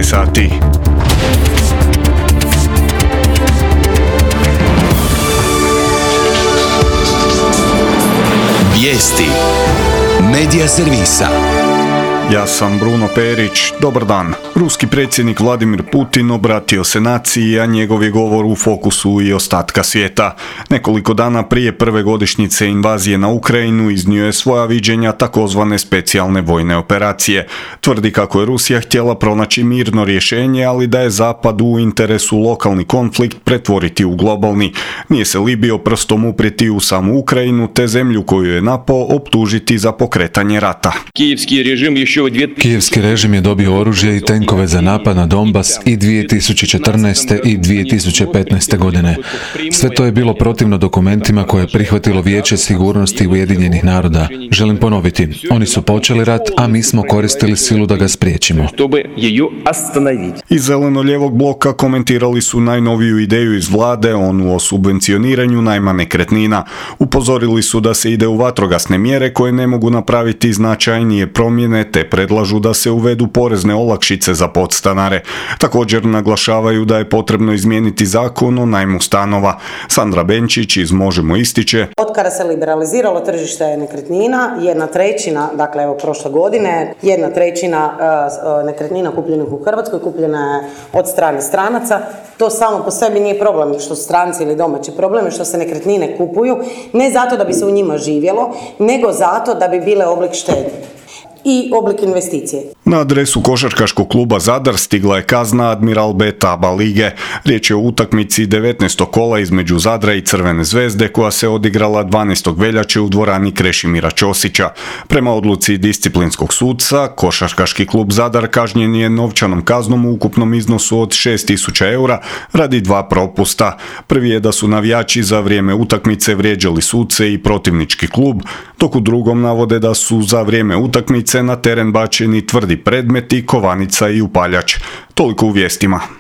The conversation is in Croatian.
sati. Vijesti Medija servisa. Ja sam Bruno Perić, dobar dan. Ruski predsjednik Vladimir Putin obratio se naciji, a njegov je govor u fokusu i ostatka svijeta. Nekoliko dana prije prve godišnjice invazije na Ukrajinu iznio je svoja viđenja takozvane specijalne vojne operacije. Tvrdi kako je Rusija htjela pronaći mirno rješenje, ali da je Zapad u interesu lokalni konflikt pretvoriti u globalni. Nije se libio prstom uprijeti u samu Ukrajinu, te zemlju koju je napao optužiti za pokretanje rata. Kijevski režim je dobio oružje i tenkove za napad na Donbas i 2014. i 2015. godine. Sve to je bilo protivno dokumentima koje je prihvatilo Vijeće sigurnosti Ujedinjenih naroda. Želim ponoviti, oni su počeli rat, a mi smo koristili silu da ga spriječimo. Iz zeleno-lijevog bloka komentirali su najnoviju ideju iz vlade, onu o subvencioniranju najma nekretnina. Upozorili su da se ide u vatrogasne mjere koje ne mogu napraviti značajnije promjene, te predlažu da se uvedu porezne olakšice za podstanare. Također naglašavaju da je potrebno izmijeniti zakon o najmu stanova. Sandra Benčić iz Možemo ističe: od kada se liberaliziralo tržište nekretnina, 1/3, dakle evo prošle godine, 1/3 nekretnina kupljenih u Hrvatskoj kupljena je od strane stranaca. To samo po sebi nije problem što stranci ili domaći, problem je što se nekretnine kupuju ne zato da bi se u njima živjelo, nego zato da bi bile oblik štednje i oblik investicije. Na adresu košarkaškog kluba Zadar stigla je kazna Admiral Beta ABA lige. Riječ je o utakmici 19. kola između Zadra i Crvene zvezde koja se odigrala 12. veljače u dvorani Krešimira Ćosića. Prema odluci disciplinskog sudca, košarkaški klub Zadar kažnjen je novčanom kaznom u ukupnom iznosu od 6.000 eura radi 2 propusta. Prvi je da su navijači za vrijeme utakmice vrijeđali suce i protivnički klub, dok u drugom navode da su za vrijeme utakmice na teren bačeni tvrdi predmeti, kovanica i upaljač. Toliko u vijestima.